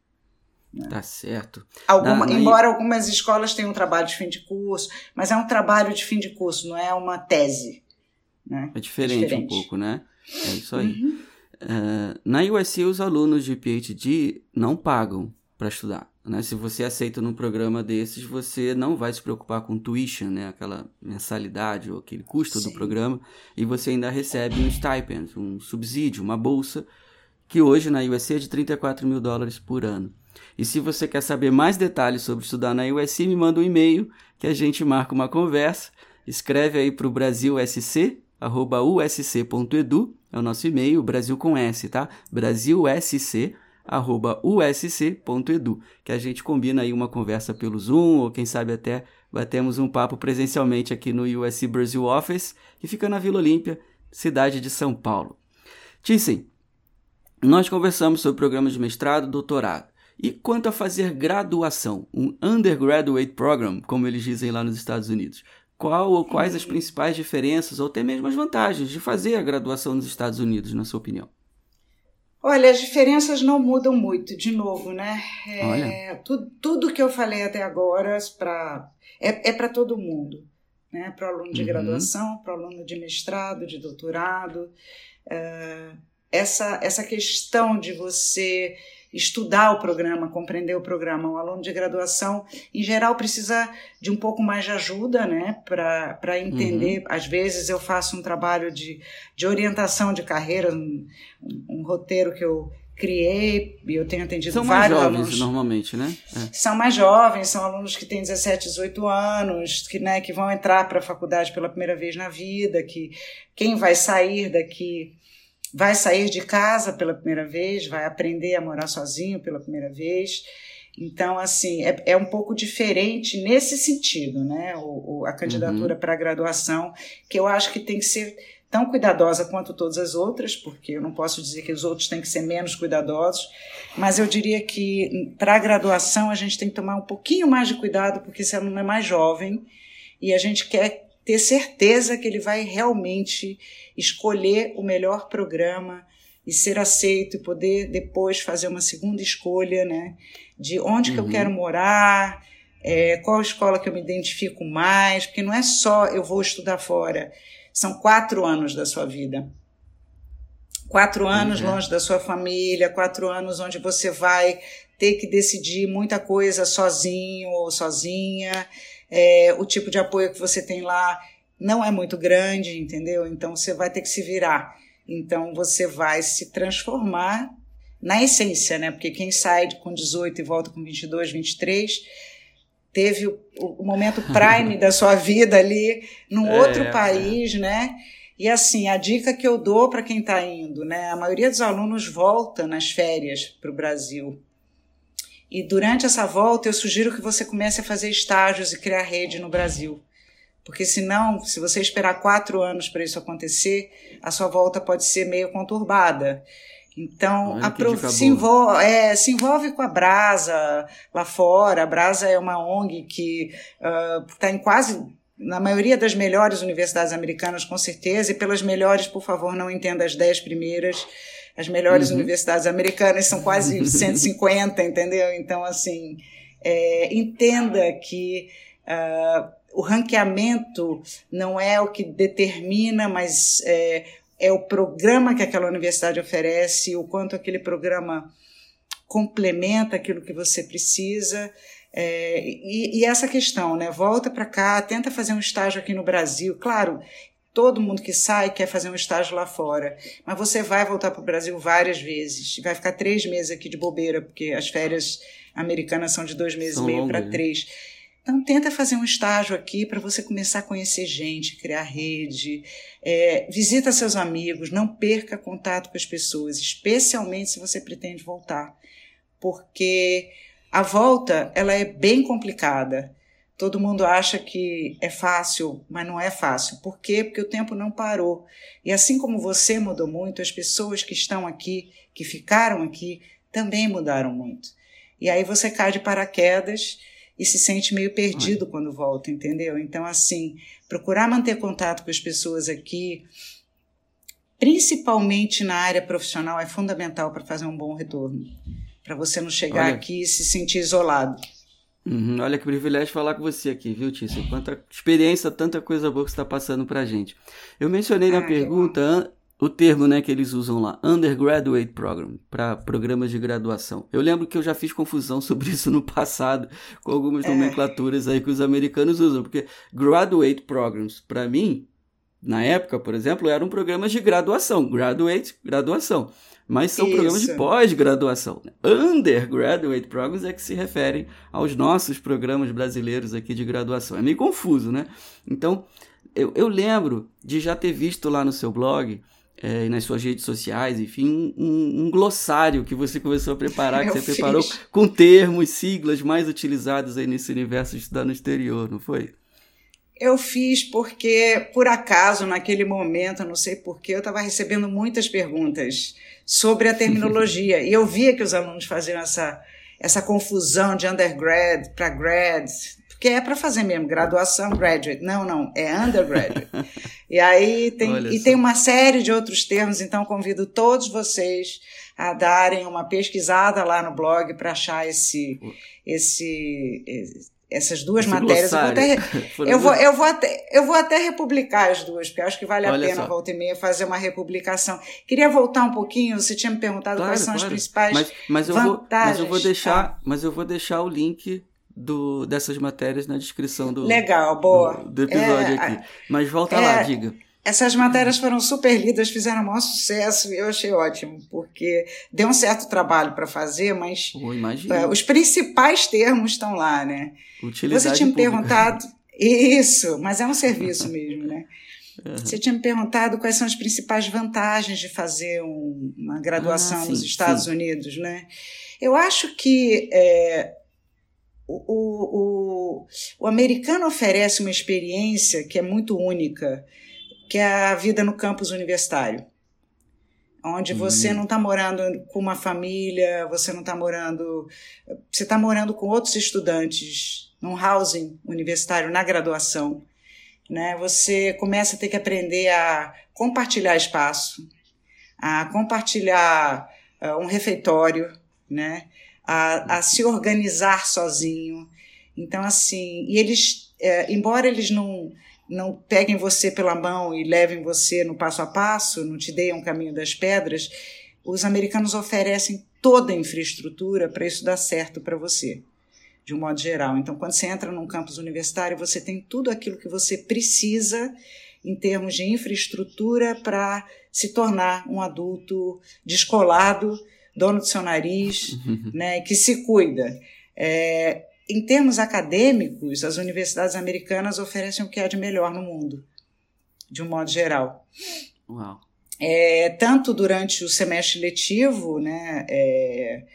Né? Tá certo. Alguma, na, na... Embora algumas escolas tenham um trabalho de fim de curso, mas é um trabalho de fim de curso, não é uma tese. Né? É diferente, é diferente um pouco, né? É isso aí. Uhum. Uh, na U S C, os alunos de P H D não pagam para estudar. Né? Se você aceita num programa desses, você não vai se preocupar com tuition, né? Aquela mensalidade ou aquele custo Sim. do programa, e você ainda recebe um stipend, um subsídio, uma bolsa, que hoje na U S C é de trinta e quatro mil dólares por ano. E se você quer saber mais detalhes sobre estudar na U S C, me manda um e-mail que a gente marca uma conversa. Escreve aí para o brasil s c arroba u s c ponto e d u, é o nosso e-mail, Brasil com S, tá? brasil s c arroba u s c ponto e d u, que a gente combina aí uma conversa pelo Zoom, ou quem sabe até batemos um papo presencialmente aqui no U S C Brasil Office, que fica na Vila Olímpia, cidade de São Paulo. Thyssen, nós conversamos sobre programas de mestrado, doutorado. E quanto a fazer graduação, um undergraduate program, como eles dizem lá nos Estados Unidos, qual ou quais as principais diferenças ou até mesmo as vantagens de fazer a graduação nos Estados Unidos, na sua opinião? Olha, as diferenças não mudam muito, de novo, né? É, tudo, tudo que eu falei até agora pra, é, é para todo mundo, né? Para o aluno de uhum. graduação, para o aluno de mestrado, de doutorado. É, essa, essa questão de você estudar o programa, compreender o programa. Um aluno de graduação, em geral, precisa de um pouco mais de ajuda, né, para para entender. Uhum. Às vezes eu faço um trabalho de, de orientação de carreira, um, um roteiro que eu criei, e eu tenho atendido são vários mais jovens, alunos. Normalmente, né? É. São mais jovens, são alunos que têm dezessete, dezoito anos, que, né, que vão entrar para a faculdade pela primeira vez na vida, que quem vai sair daqui vai sair de casa pela primeira vez, vai aprender a morar sozinho pela primeira vez. Então, assim, é, é um pouco diferente nesse sentido, né? O, o, a candidatura uhum. para a graduação, que eu acho que tem que ser tão cuidadosa quanto todas as outras, porque eu não posso dizer que os outros têm que ser menos cuidadosos, mas eu diria que para a graduação a gente tem que tomar um pouquinho mais de cuidado, porque esse aluno é mais jovem e a gente quer ter certeza que ele vai realmente escolher o melhor programa e ser aceito e poder depois fazer uma segunda escolha, né, de onde uhum. que eu quero morar, é, qual escola que eu me identifico mais, porque não é só eu vou estudar fora. São quatro anos da sua vida. Quatro anos uhum. longe da sua família, quatro anos onde você vai ter que decidir muita coisa sozinho ou sozinha. É, o tipo de apoio que você tem lá não é muito grande, entendeu? Então, você vai ter que se virar. Então, você vai se transformar na essência, né? Porque quem sai com dezoito e volta com vinte e dois, vinte e três... teve o, o momento prime da sua vida ali, num é, outro país, é. né? E assim, a dica que eu dou para quem está indo, né? A maioria dos alunos volta nas férias para o Brasil. E durante essa volta, eu sugiro que você comece a fazer estágios e criar rede no Brasil. Porque senão, se você esperar quatro anos para isso acontecer, a sua volta pode ser meio conturbada. Então, apro- se, envolve, é, se envolve com a Brasa lá fora. A Brasa é uma O N G que está uh, em quase, na maioria das melhores universidades americanas, com certeza, e pelas melhores, por favor, não entenda as dez primeiras. As melhores uhum. universidades americanas são quase cento e cinquenta, entendeu? Então, assim, é, entenda que uh, o ranqueamento não é o que determina, mas... É, é o programa que aquela universidade oferece, o quanto aquele programa complementa aquilo que você precisa. É, e, e essa questão, né? Volta para cá, tenta fazer um estágio aqui no Brasil. Claro, todo mundo que sai quer fazer um estágio lá fora, mas você vai voltar para o Brasil várias vezes. Vai ficar três meses aqui de bobeira, porque as férias americanas são de dois meses e meio para três. Então, tenta fazer um estágio aqui para você começar a conhecer gente, criar rede, é, visita seus amigos, não perca contato com as pessoas, especialmente se você pretende voltar, porque a volta ela é bem complicada. Todo mundo acha que é fácil, mas não é fácil. Por quê? Porque o tempo não parou. E assim como você mudou muito, as pessoas que estão aqui, que ficaram aqui, também mudaram muito. E aí você cai de paraquedas e se sente meio perdido Ai. quando volta, entendeu? Então, assim, procurar manter contato com as pessoas aqui, principalmente na área profissional, é fundamental para fazer um bom retorno, para você não chegar Olha. aqui e se sentir isolado. Uhum, olha que privilégio falar com você aqui, viu, Tícia? Quanta experiência, tanta coisa boa que você está passando para a gente. Eu mencionei na ah, pergunta... o termo, né, que eles usam lá, Undergraduate Program, para programas de graduação. Eu lembro que eu já fiz confusão sobre isso no passado, com algumas é. nomenclaturas aí que os americanos usam, porque Graduate Programs, para mim, na época, por exemplo, eram programas de graduação, Graduate, graduação, mas são isso. programas de pós-graduação. Undergraduate Programs é que se referem aos nossos programas brasileiros aqui de graduação. É meio confuso, né? Então, eu, eu lembro de já ter visto lá no seu blog... É, nas suas redes sociais, enfim, um, um, um glossário que você começou a preparar, que eu você fiz. preparou com termos, siglas mais utilizados aí nesse universo de estudar no exterior, não foi? Eu fiz porque, por acaso, naquele momento, não sei porquê, eu estava recebendo muitas perguntas sobre a terminologia, e eu via que os alunos faziam essa, essa confusão de undergrad para grad, porque é para fazer mesmo, graduação, graduate. Não, não, é undergraduate. E aí tem, e tem uma série de outros termos, então convido todos vocês a darem uma pesquisada lá no blog para achar esse, esse, essas duas esse matérias. Eu vou, até, eu, vou, eu, vou até, eu vou até republicar as duas, porque eu acho que vale Olha a pena, só. volta e meia, fazer uma republicação. Queria voltar um pouquinho, você tinha me perguntado claro, quais são claro. as principais mas, mas eu vantagens. Vou, mas, eu vou deixar, tá? mas eu vou deixar o link... Do, dessas matérias na descrição do, Legal, boa. do, do episódio é, aqui. Mas volta é, lá, diga. Essas matérias foram super lidas, fizeram o maior sucesso e eu achei ótimo, porque deu um certo trabalho para fazer, mas oh, uh, os principais termos estão lá, né? Utilidade Você tinha me pública. perguntado... Isso, mas é um serviço mesmo, né? Uhum. Você tinha me perguntado quais são as principais vantagens de fazer um, uma graduação ah, sim, nos Estados sim. Unidos, né? Eu acho que... É, o, o, o americano oferece uma experiência que é muito única, que é a vida no campus universitário, onde uhum. você não está morando com uma família, você não está morando... Você está morando com outros estudantes num housing universitário na graduação, né? Você começa a ter que aprender a compartilhar espaço, a compartilhar uh, um refeitório, né? A, a se organizar sozinho. Então, assim, e eles, é, embora eles não, não peguem você pela mão e levem você no passo a passo, não te deem um caminho das pedras, os americanos oferecem toda a infraestrutura para isso dar certo para você, de um modo geral. Então, quando você entra num campus universitário, você tem tudo aquilo que você precisa em termos de infraestrutura para se tornar um adulto descolado, dono do seu nariz, né, que se cuida. É, em termos acadêmicos, as universidades americanas oferecem o que há de melhor no mundo, de um modo geral. Uau. É, tanto durante o semestre letivo, né, é,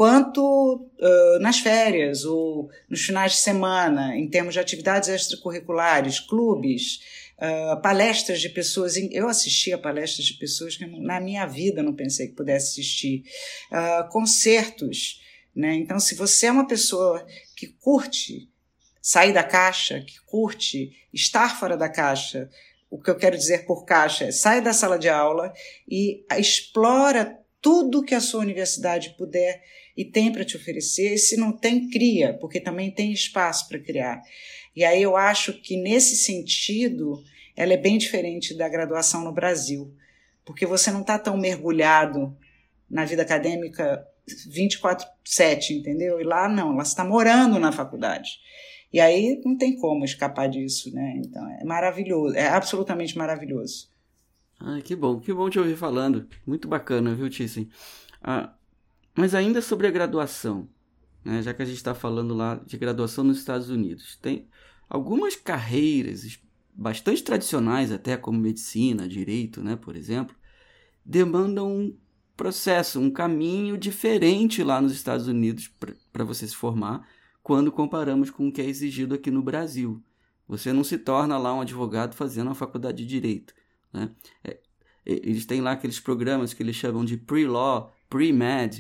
quanto uh, nas férias ou nos finais de semana, em termos de atividades extracurriculares, clubes, uh, palestras de pessoas. Eu assisti a palestras de pessoas que na minha vida não pensei que pudesse assistir, uh, concertos, né? Então, se você é uma pessoa que curte sair da caixa, que curte estar fora da caixa, o que eu quero dizer por caixa é sai da sala de aula e explora tudo que a sua universidade puder e tem para te oferecer, e se não tem, cria, porque também tem espaço para criar. E aí eu acho que, nesse sentido, ela é bem diferente da graduação no Brasil, porque você não está tão mergulhado na vida acadêmica vinte e quatro sete, entendeu? E lá não, lá você está morando na faculdade. E aí não tem como escapar disso, né? Então é maravilhoso, é absolutamente maravilhoso. Ah, que bom, que bom te ouvir falando. Muito bacana, viu, Thyssen? Ah, mas ainda sobre a graduação, né, já que a gente está falando lá de graduação nos Estados Unidos, tem algumas carreiras bastante tradicionais, até como medicina, direito, né, por exemplo, demandam um processo, um caminho diferente lá nos Estados Unidos para você se formar, quando comparamos com o que é exigido aqui no Brasil. Você não se torna lá um advogado fazendo uma faculdade de direito, né? É, eles têm lá aqueles programas que eles chamam de pre-law, pre-med.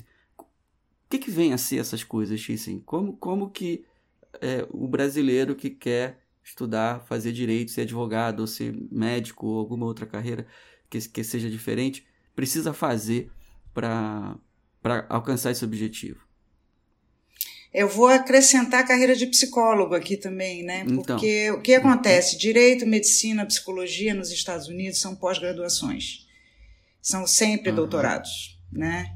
O que, que vem a ser essas coisas, Thyssen? Como, como que é, o brasileiro que quer estudar, fazer direito, ser advogado, ou ser médico, ou alguma outra carreira que, que seja diferente, precisa fazer para alcançar esse objetivo? Eu vou acrescentar a carreira de psicólogo aqui também, né? Porque então, o que acontece? Direito, medicina, psicologia nos Estados Unidos são pós-graduações. São sempre uhum. doutorados, né?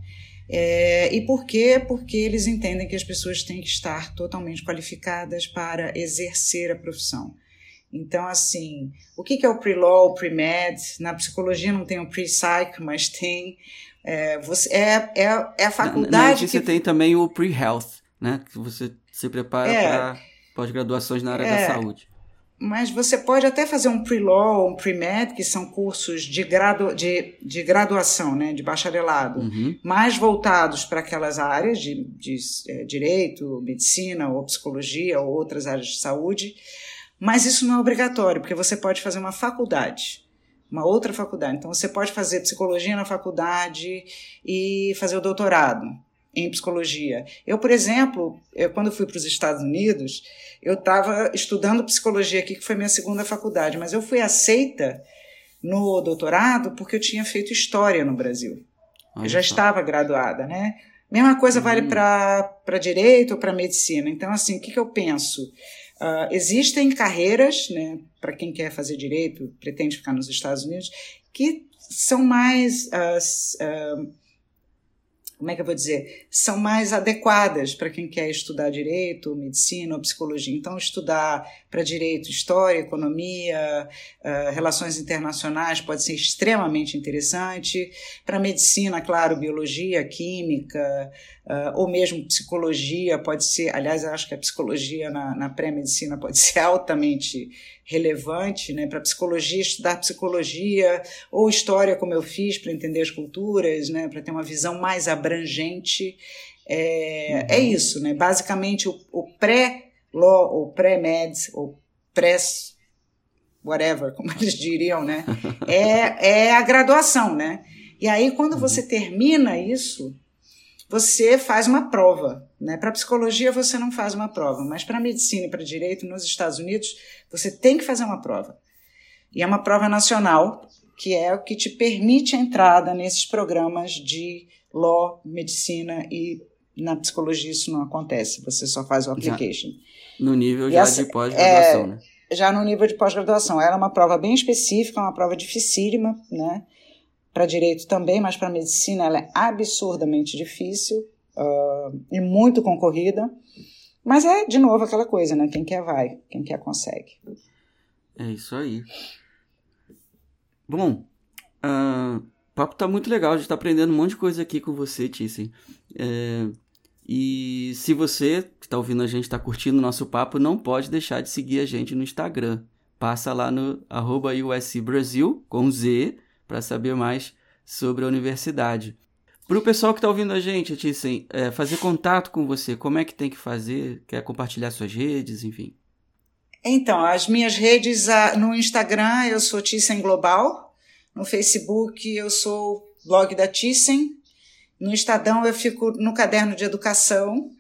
É, e por quê? Porque eles entendem que as pessoas têm que estar totalmente qualificadas para exercer a profissão. Então, assim, o que é o pre-law, o pre-med? Na psicologia não tem o pre-psych, mas tem... É, você, é, é, é a faculdade na, na que... Você tem também o pre-health, né? Que você se prepara é, para pós-graduações na área é, da saúde. Mas você pode até fazer um pre-law, um pre-med, que são cursos de, gradu, de, de graduação, né, de bacharelado, uhum. mais voltados para aquelas áreas de, de é, direito, medicina ou psicologia ou outras áreas de saúde, mas isso não é obrigatório, porque você pode fazer uma faculdade, uma outra faculdade. Então, você pode fazer psicologia na faculdade e fazer o doutorado em psicologia. Eu, por exemplo, eu, quando fui para os Estados Unidos, eu estava estudando psicologia aqui, que foi minha segunda faculdade, mas eu fui aceita no doutorado porque eu tinha feito história no Brasil. Olha eu já só. Estava graduada, né? Mesma coisa uhum. vale para direito ou para medicina. Então, assim, o que, que eu penso? Uh, existem carreiras, né, para quem quer fazer direito, pretende ficar nos Estados Unidos, que são mais... Uh, uh, como é que eu vou dizer, são mais adequadas para quem quer estudar direito, medicina ou psicologia. Então, estudar para direito, história, economia, uh, relações internacionais pode ser extremamente interessante. Para medicina, claro, biologia, química, uh, ou mesmo psicologia pode ser, aliás, eu acho que a psicologia na, na pré-medicina pode ser altamente relevante, né? Para psicologia, estudar psicologia ou história, como eu fiz, para entender as culturas, né? Para ter uma visão mais abrangente. É, uhum. é isso, né? Basicamente, o, o pré-law, ou pré-med, ou press, whatever, como eles diriam, né? É, é a graduação, né? E aí, quando você termina isso, você faz uma prova, né? Para psicologia, você não faz uma prova, mas para medicina e para direito, nos Estados Unidos, você tem que fazer uma prova. E é uma prova nacional, que é o que te permite a entrada nesses programas de law, medicina, e na psicologia isso não acontece, você só faz o application. Já, no nível já essa, de pós-graduação, é, né? Já no nível de pós-graduação. Era uma prova bem específica, uma prova dificílima, né? Para direito também, mas para medicina ela é absurdamente difícil uh, e muito concorrida. Mas é, de novo, aquela coisa, né? Quem quer vai, quem quer consegue. É isso aí. Bom, uh, o papo tá muito legal, a gente tá aprendendo um monte de coisa aqui com você, Thyssen. É, e se você que tá ouvindo a gente, tá curtindo o nosso papo, não pode deixar de seguir a gente no Instagram. Passa lá no arroba U S C Brasil, com Z, para saber mais sobre a universidade. Para o pessoal que está ouvindo a gente, Thyssen, é, fazer contato com você, como é que tem que fazer? Quer compartilhar suas redes, enfim? Então, as minhas redes, no Instagram eu sou Thyssen Global, no Facebook eu sou blog da Thyssen, no Estadão eu fico no caderno de educação.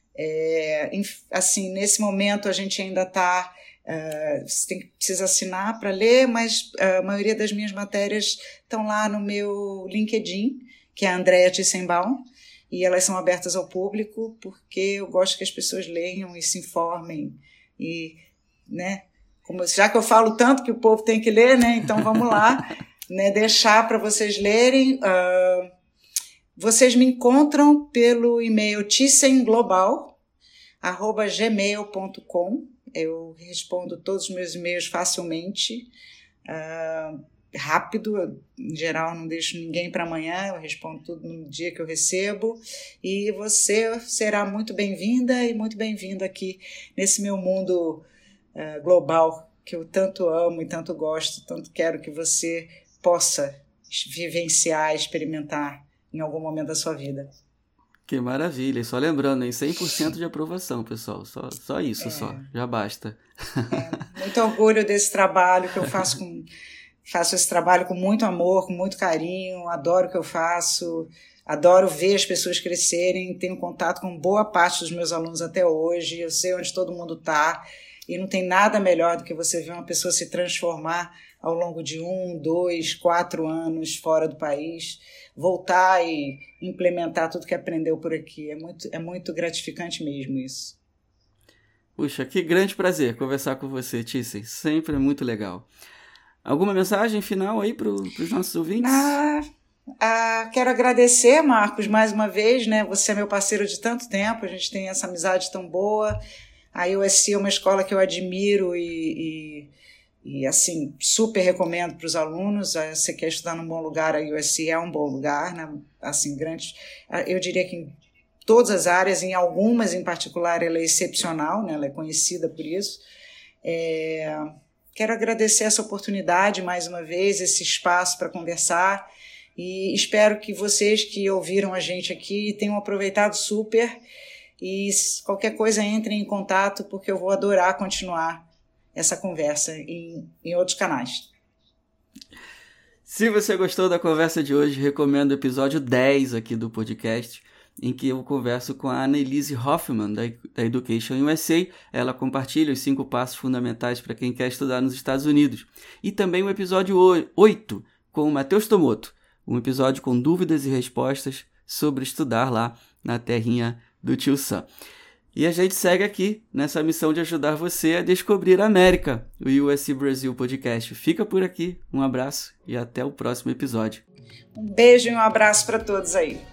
É, assim, nesse momento a gente ainda está... Uh, você tem, precisa assinar para ler, mas a maioria das minhas matérias estão lá no meu LinkedIn, que é a Andrea Thyssen-Baum, e elas são abertas ao público porque eu gosto que as pessoas leiam e se informem e, né, como, já que eu falo tanto que o povo tem que ler, né, então vamos lá, né, deixar para vocês lerem. Uh, vocês me encontram pelo e-mail thyssen-global arroba gmail ponto com. Eu respondo todos os meus e-mails facilmente, uh, rápido, eu, em geral não deixo ninguém para amanhã, eu respondo tudo no dia que eu recebo, e você será muito bem-vinda e muito bem-vindo aqui nesse meu mundo uh, global que eu tanto amo e tanto gosto, tanto quero que você possa vivenciar, experimentar em algum momento da sua vida. Que maravilha, e só lembrando, hein, cem por cento de aprovação, pessoal, só, só isso, é, só, já basta. É, muito orgulho desse trabalho que eu faço, com, faço esse trabalho com muito amor, com muito carinho, adoro o que eu faço, adoro ver as pessoas crescerem, tenho contato com boa parte dos meus alunos até hoje, eu sei onde todo mundo está, e não tem nada melhor do que você ver uma pessoa se transformar ao longo de um, dois, quatro anos fora do país, voltar e implementar tudo que aprendeu por aqui. É muito, é muito gratificante mesmo isso. Puxa, que grande prazer conversar com você, Thyssen. Sempre é muito legal. Alguma mensagem final aí para os nossos ouvintes? Ah, ah, quero agradecer, Marcos, mais uma vez, né? Você é meu parceiro de tanto tempo, a gente tem essa amizade tão boa. A U S C é uma escola que eu admiro e... e E, assim, super recomendo para os alunos. Você quer estudar num bom lugar, a U S C é um bom lugar, né? Assim, grande, eu diria que em todas as áreas, em algumas em particular, ela é excepcional, né? Ela é conhecida por isso. É, quero agradecer essa oportunidade, mais uma vez, esse espaço para conversar, e espero que vocês que ouviram a gente aqui tenham aproveitado super, e qualquer coisa entrem em contato, porque eu vou adorar continuar essa conversa em, em outros canais. Se você gostou da conversa de hoje, recomendo o episódio dez aqui do podcast, em que eu converso com a Annelise Hoffman, da, da Education U S A. Ela compartilha os cinco passos fundamentais para quem quer estudar nos Estados Unidos. E também o episódio oito, com o Matheus Tomoto, um episódio com dúvidas e respostas sobre estudar lá na terrinha do Tio Sam. E a gente segue aqui nessa missão de ajudar você a descobrir a América, o U S C Brasil Podcast. Fica por aqui, um abraço e até o próximo episódio. Um beijo e um abraço para todos aí.